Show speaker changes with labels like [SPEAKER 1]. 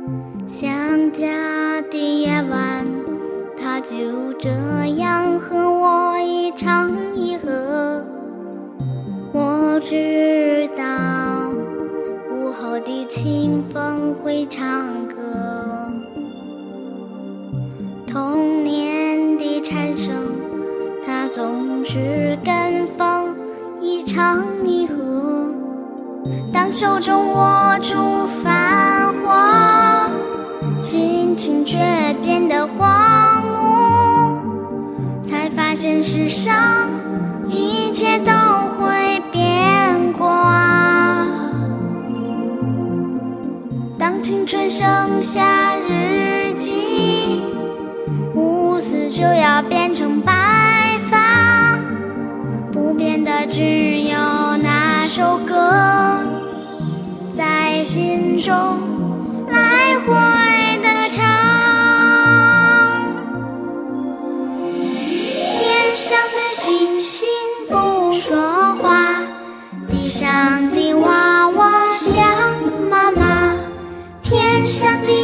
[SPEAKER 1] 想家的夜晚，他就这样和我一唱一和。我知道午后的清风会唱歌，童年的蝉声，它总是跟风一唱一和。当手中握住繁华，心情却变得荒芜，才发现世上一切都会变卦。当青春剩下日记，乌丝就要变成白发，不变的只有那首歌，在心中来回的唱。天上的星星不说话，地上的娃娃想妈妈，天上的